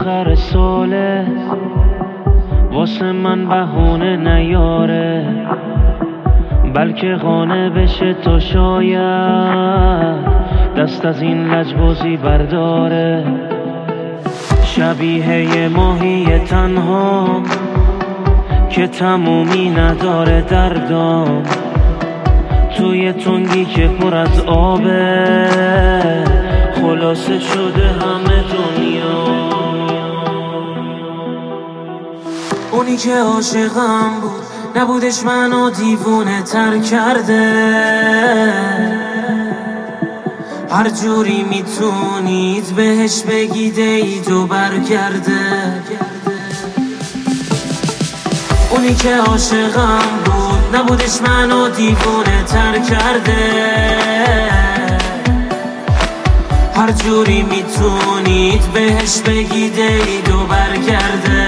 آخر ساله واسه من بهونه نیاره، بلکه قانع بشه تا شاید دست از این لجبازی برداره. شبیه یه ماهی تنها که تمومی نداره دردام، توی تنگی که پر از آبه خلاصه شده همه دنیا. اونی که عاشقم بود نبودش، منو دیوونه تر کرده. هر جوری میتونید بهش بگید عید و برگرده. اونی که عاشقم بود نبودش، منو دیوونه تر کرده. هر جوری میتونید بهش بگید عید و برگرده.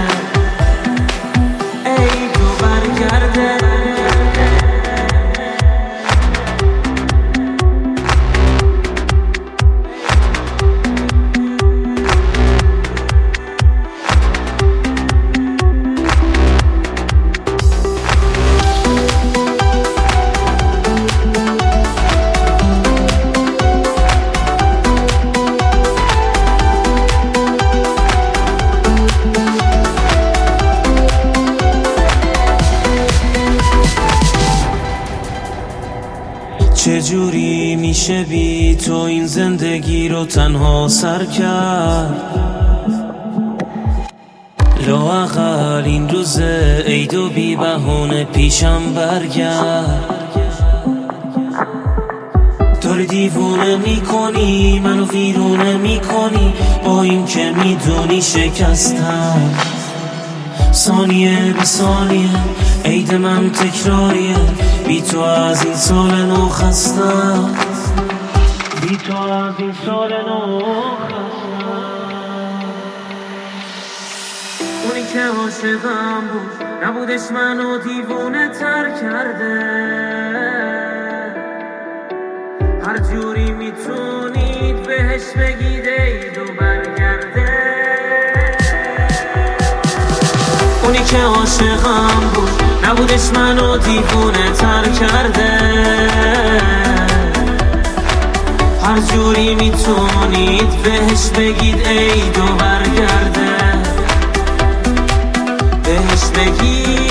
عید و برگرده. چجوری میشه بی تو این زندگی رو تنها سر کرد؟ لااقل این روز عید و بی بهونه پیشم برگرد. داری دیوونه میکنی منو ویرونه میکنی، با این که میدونی شکستم. ثانیه به ثانیه عید من تکراریه، بی تو از این سال نو خستم. بی تو از این سال نو خستم. اونی که عاشقم بود نبودش، منو دیوونه تر کرده. هر جوری میتونید بهش بگید عید و برگرده. اونی که عاشقم بود نبودش، منو دیوونه تر کرده. هر جوری میتونید بهش بگید عید و برگرده. بهش بگید